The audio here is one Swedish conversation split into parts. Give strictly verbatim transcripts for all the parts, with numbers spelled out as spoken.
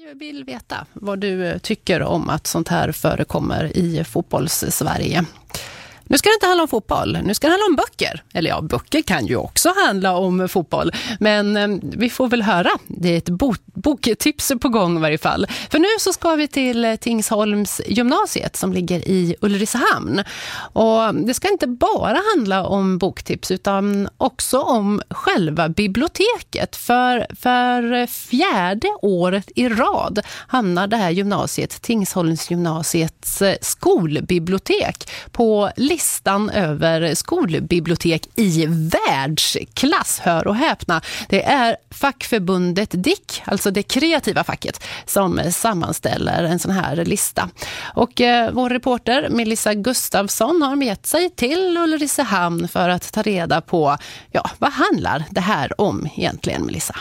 vill veta vad du tycker om att sånt här förekommer i fotbolls-Sverige. Nu ska det inte handla om fotboll, nu ska det handla om böcker. Eller ja, böcker kan ju också handla om fotboll. Men eh, vi får väl höra. Det är ett bo- boktips på gång i varje fall. För nu så ska vi till Tingsholms gymnasiet som ligger i Ulricehamn. Och det ska inte bara handla om boktips utan också om själva biblioteket. För, för fjärde året i rad hamnar det här gymnasiet, Tingsholms gymnasiets skolbibliotek, på listan över skolbibliotek i världsklass. Hör och häpna. Det är fackförbundet D I K, alltså det kreativa facket, som sammanställer en sån här lista. Och eh, vår reporter Melissa Gustafsson har gett sig till Ulricehamn för att ta reda på, ja, vad handlar det här om egentligen, Melissa?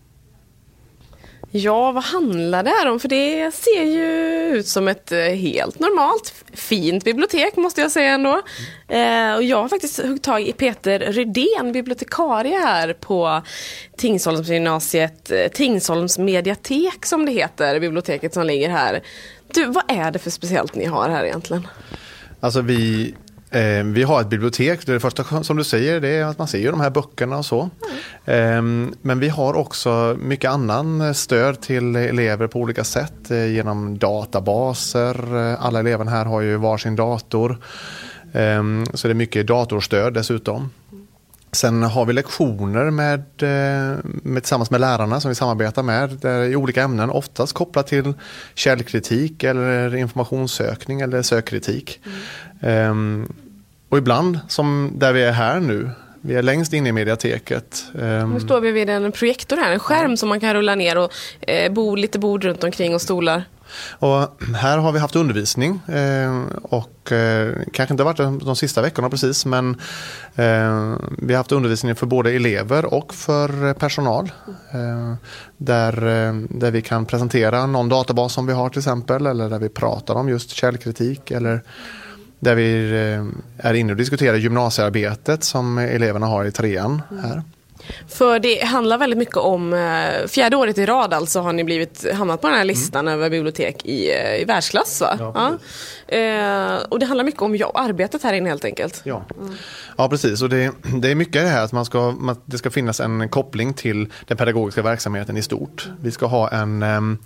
Ja, vad handlar det här om? För det ser ju ut som ett helt normalt, fint bibliotek måste jag säga ändå. Eh, och jag har faktiskt huggit tag i Peter Rydén, bibliotekarie här på Tingsholms gymnasiet, Tingsholms mediatek som det heter, biblioteket som ligger här. Du, vad är det för speciellt ni har här egentligen? Alltså vi... Eh, vi har ett bibliotek. Det första som du säger, det är att man ser ju de här böckerna och så. Mm. Eh, men vi har också mycket annan stöd till elever på olika sätt eh, genom databaser. Alla eleverna här har ju varsin dator. Eh, så det är mycket datorstöd dessutom. Sen har vi lektioner med, med, tillsammans med lärarna som vi samarbetar med där, i olika ämnen, oftast kopplat till källkritik eller informationssökning eller sökkritik. Mm. Um, och ibland, som där vi är här nu, vi är längst in i mediateket. Um, nu står vi vid en projektor här, en skärm som man kan rulla ner och eh, bo, lite bord runt omkring och stolar. Och här har vi haft undervisning eh, och eh, kanske inte varit de, de sista veckorna precis, men eh, vi har haft undervisning för både elever och för personal eh, där, eh, där vi kan presentera någon databas som vi har till exempel, eller där vi pratar om just källkritik, eller där vi eh, är inne och diskuterar gymnasiearbetet som eleverna har i trean här. För det handlar väldigt mycket om fjärde året i rad, alltså har ni blivit hamnat på den här listan mm. över bibliotek i, i världsklass, va? Ja, ja. Eh, och det handlar mycket om ja, arbetet här inne helt enkelt. Ja, mm. ja precis. Och det, det är mycket det här att man ska, man, det ska finnas en koppling till den pedagogiska verksamheten i stort. Vi ska ha en,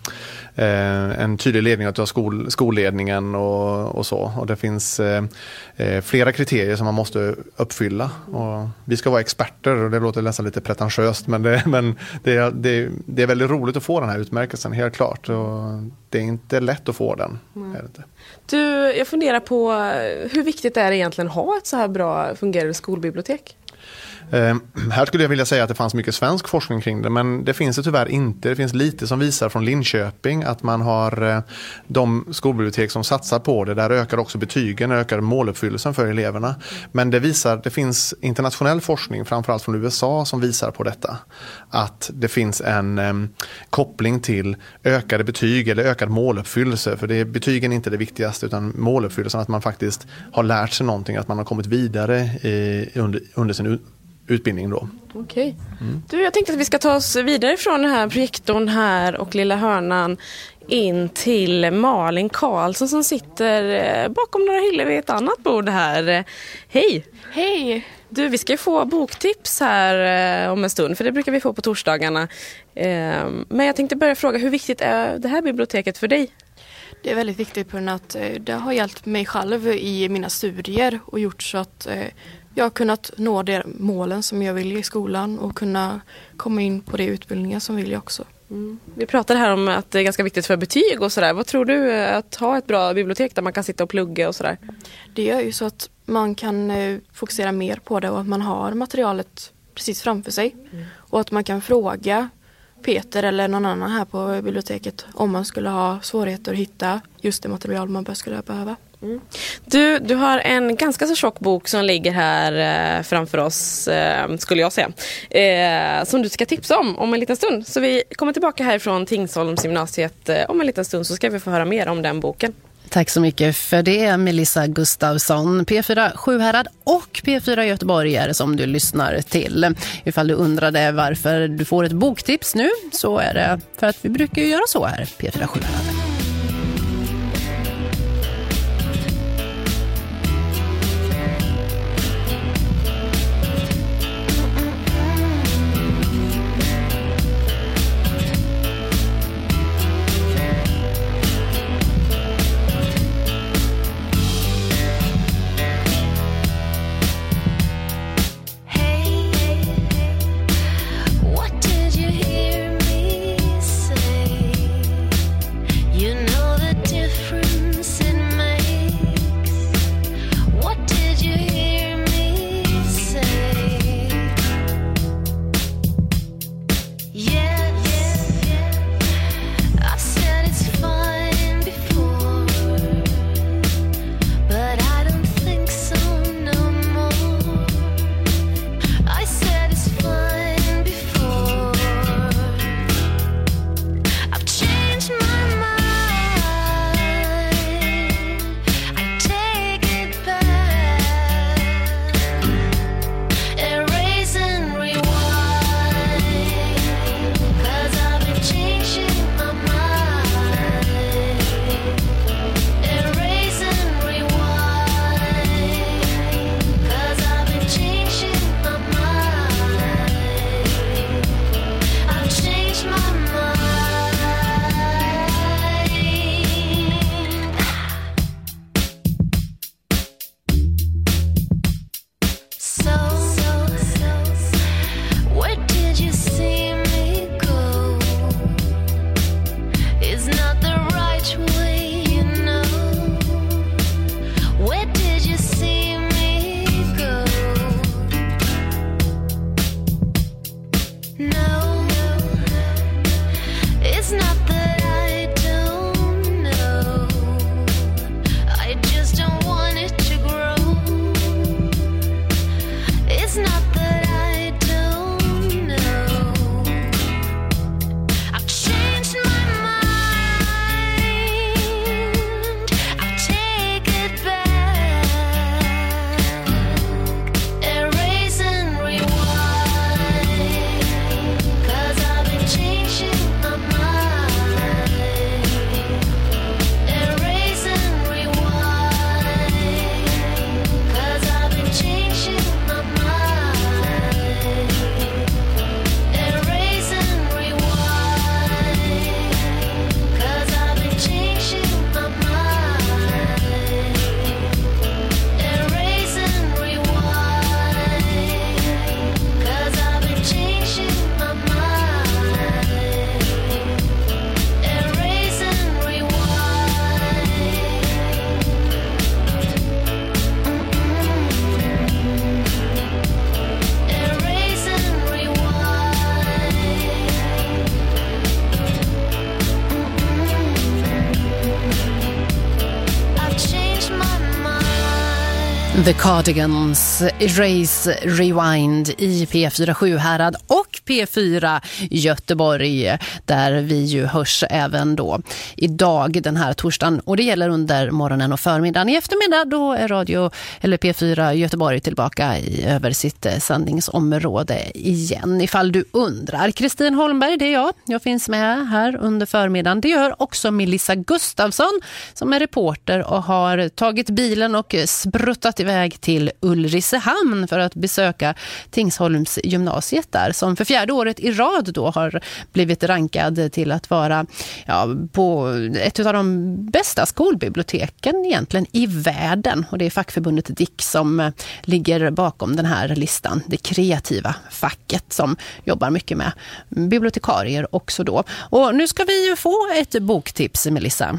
eh, en tydlig ledning av skol, skolledningen och, och så. Och det finns eh, flera kriterier som man måste uppfylla. Och vi ska vara experter, och det låter nästan lite pretentiöst, men, det, men det, det, det är väldigt roligt att få den här utmärkelsen, helt klart. Och det är inte lätt att få den. Mm. Är det inte? Du, jag funderar på hur viktigt är det egentligen att ha ett så här bra fungerande skolbibliotek? Eh, här skulle jag vilja säga att det fanns mycket svensk forskning kring det, men det finns det tyvärr inte. Det finns lite som visar från Linköping att man har eh, de skolbibliotek som satsar på det. Där ökar också betygen, ökar måluppfyllelsen för eleverna. Mm. Men det visar, det finns internationell forskning, framförallt från U S A, som visar på detta. Att det finns en eh, koppling till ökade betyg eller ökad måluppfyllelse. För det är, betygen är inte det viktigaste, utan måluppfyllelsen, att man faktiskt har lärt sig någonting, att man har kommit vidare i, under, under sin utbildning då. Okej. Mm. Du, jag tänkte att vi ska ta oss vidare från den här projektorn här och lilla hörnan in till Malin Karlsson som sitter bakom några hyllor vid ett annat bord här. Hej! Hej! Du, vi ska få boktips här om en stund, för det brukar vi få på torsdagarna. Men jag tänkte börja fråga, hur viktigt är det här biblioteket för dig? Det är väldigt viktigt på grund av att det har hjälpt mig själv i mina studier och gjort så att jag har kunnat nå de målen som jag vill i skolan och kunna komma in på de utbildningar som vill jag också. Mm. Vi pratade här om att det är ganska viktigt för betyg och sådär. Vad tror du att ha ett bra bibliotek där man kan sitta och plugga och sådär? Det gör ju så att man kan fokusera mer på det och att man har materialet precis framför sig. Mm. Och att man kan fråga Peter eller någon annan här på biblioteket om man skulle ha svårigheter att hitta just det material man skulle behöva. Mm. Du, du har en ganska så tjock bok som ligger här eh, framför oss, eh, skulle jag säga, eh, som du ska tipsa om om en liten stund. Så vi kommer tillbaka här från Tingsholms gymnasiet eh, om en liten stund, så ska vi få höra mer om den boken. Tack så mycket för det, Melissa Gustafsson. P fyra Sjuhärad och P fyra Göteborg är det som du lyssnar till. Ifall du undrade varför du får ett boktips nu, så är det för att vi brukar ju göra så här, P fyra Sjuhärad. The Cardigans, Erase Rewind i P fyra Sjuhärad och P fyra Göteborg, där vi ju hörs även då idag den här torsdagen, och det gäller under morgonen och förmiddagen. I eftermiddag då är radio eller P fyra Göteborg tillbaka i, över sitt sändningsområde igen. Ifall du undrar, Kristin Holmberg, det är jag. Jag finns med här under förmiddagen. Det gör också Melissa Gustafsson som är reporter och har tagit bilen och spruttat iväg till Ulricehamn för att besöka Tingsholms gymnasiet där, som för fjärde året i rad då har blivit rankad till att vara ja, på ett av de bästa skolbiblioteken egentligen i världen. Och det är fackförbundet D I C som ligger bakom den här listan. Det kreativa facket som jobbar mycket med bibliotekarier också då. Och nu ska vi ju få ett boktips, Melissa.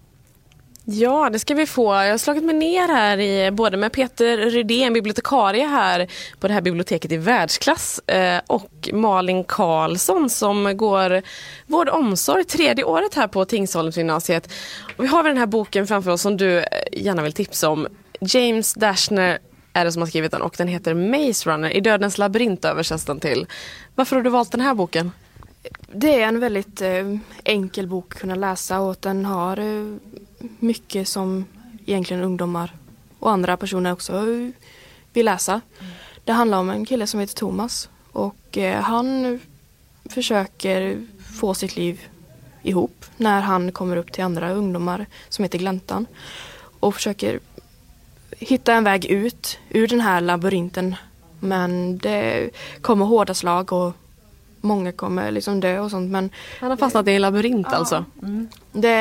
Ja, det ska vi få. Jag har slagit mig ner här i, både med Peter Rydén, bibliotekarie här på det här biblioteket i världsklass, eh, och Malin Karlsson som går vård och omsorg tredje året här på Tingsholms gymnasiet. Och vi har den här boken framför oss som du gärna vill tipsa om. James Dashner är det som har skrivit den, och den heter Maze Runner. I dödens labyrint översätts den till. Varför har du valt den här boken? Det är en väldigt eh, enkel bok att kunna läsa, och den har eh, mycket som egentligen ungdomar och andra personer också vill läsa. Mm. Det handlar om en kille som heter Thomas och eh, han försöker få sitt liv ihop när han kommer upp till andra ungdomar som heter Gläntan och försöker hitta en väg ut ur den här labyrinten, men det kommer hårda slag och många kommer liksom dö och sånt. Men han har fastnat i en labyrint ja. alltså. Mm. Det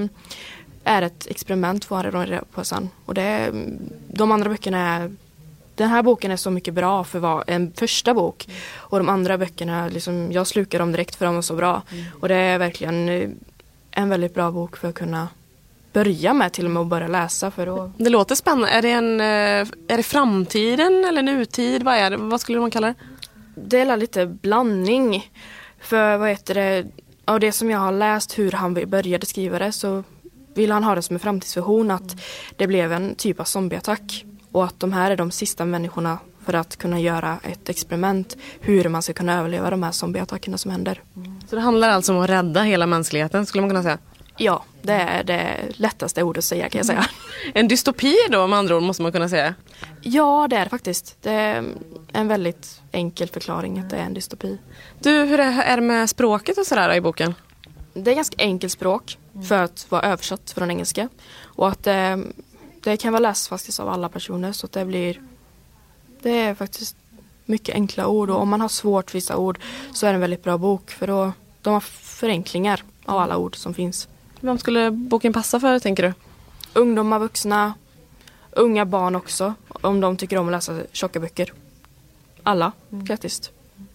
är ett experiment för de reda på sen. Och det, de andra böckerna är, den här boken är så mycket bra för att vara en första bok. Mm. Och de andra böckerna, liksom, jag slukar dem direkt för de är så bra. Mm. Och det är verkligen en väldigt bra bok för att kunna börja med till och med att börja läsa. För att... Det låter spännande. Är det, en, är det framtiden eller nutid? Vad är det? Vad skulle man kalla det? Det är lite blandning. För vad heter det, av det som jag har läst hur han började skriva det så vill han ha det som en framtidsvision att det blev en typ av zombieattack. Och att de här är de sista människorna för att kunna göra ett experiment hur man ska kunna överleva de här zombieattackerna som händer. Mm. Så det handlar alltså om att rädda hela mänskligheten skulle man kunna säga? Ja, det är det lättaste ordet att säga kan jag säga. Mm. En dystopi då med andra ord måste man kunna säga? Ja, det är det faktiskt. Det är en väldigt enkel förklaring att det är en dystopi. Du, hur är det med språket och sådär i boken? Det är ganska enkelt språk för att vara översatt från engelska. Och att det, det kan vara läst faktiskt av alla personer så att det blir... Det är faktiskt mycket enkla ord och om man har svårt vissa ord så är det en väldigt bra bok för då de har förenklingar av alla ord som finns. Vem skulle boken passa för, tänker du? Ungdomar, vuxna, unga barn också, om de tycker om att läsa tjocka böcker. Alla, mm. faktiskt.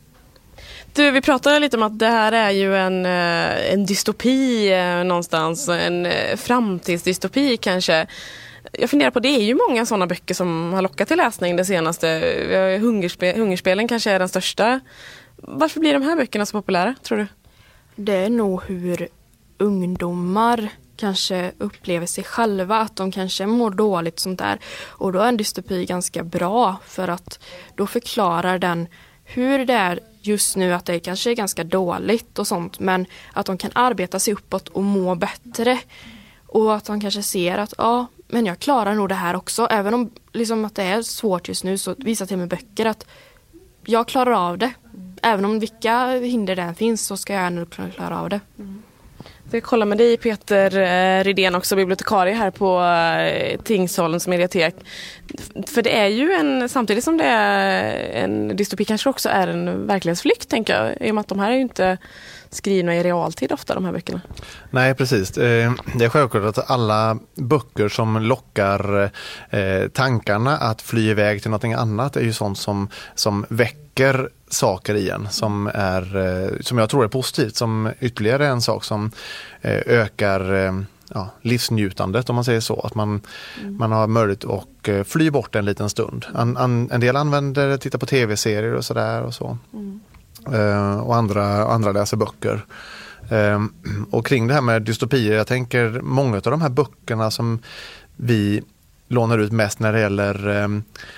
Du, vi pratade lite om att det här är ju en, en dystopi någonstans, en framtidsdystopi kanske. Jag funderar på, det är ju många sådana böcker som har lockat till läsning det senaste. Hungerspe- Hungerspelen kanske är den största. Varför blir de här böckerna så populära, tror du? Det är nog hur ungdomar kanske upplever sig själva, att de kanske mår dåligt sånt där. Och då är en dystopi ganska bra för att då förklarar den hur det är just nu, att det kanske är ganska dåligt och sånt, men att de kan arbeta sig uppåt och må bättre. Och att de kanske ser att ja, men jag klarar nog det här också. Även om liksom, att det är svårt just nu så visar till med böcker att jag klarar av det. Även om vilka hinder det finns så ska jag ändå kunna klara av det. Mm. Jag kolla med dig, Peter Rydén, också bibliotekarie här på Tingsholms medietek. För det är ju en, samtidigt som det är en dystopi kanske också är en verklighetsflykt, tänker jag. I och med att de här är ju inte skrivna i realtid ofta, de här böckerna. Nej, precis. Det är självklart att alla böcker som lockar tankarna att fly iväg till någonting annat är ju sånt som, som väcker saker i en, som, är, som jag tror är positivt, som ytterligare en sak som ökar ja, livsnjutandet, om man säger så. Att man, mm. man har möjlighet att fly bort en liten stund. En, en, en del använder titta på tv-serier och sådär och så. Mm. Uh, och andra, andra läser böcker. Uh, och kring det här med dystopier, jag tänker många av de här böckerna som vi lånar ut mest när det gäller, uh,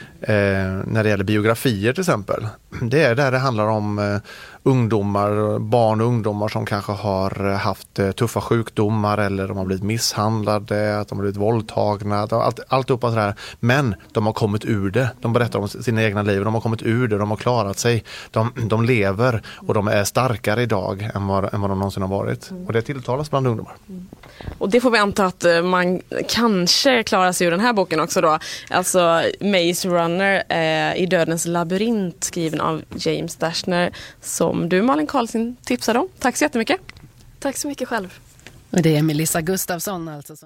uh, när det gäller biografier till exempel. Det är där det handlar om uh, ungdomar, barn och ungdomar som kanske har haft uh, tuffa sjukdomar eller de har blivit misshandlade, att de har blivit våldtagna, allt, alltihopa sådär. Men de har kommit ur det. De berättar om sina egna liv. De har kommit ur det, de har klarat sig. De, de lever och de är starkare idag än vad, än vad de någonsin har varit. Och det tilltalas bland ungdomar. Mm. Och det får vi anta att man kanske klarar sig ur den här boken också då. Alltså Maze Runner eh, i Dödens labyrint, skriven av James Dashner, som du, Malin Karlsson, tipsade om. Tack så jättemycket. Tack så mycket själv. Och det är Melissa Gustafsson alltså.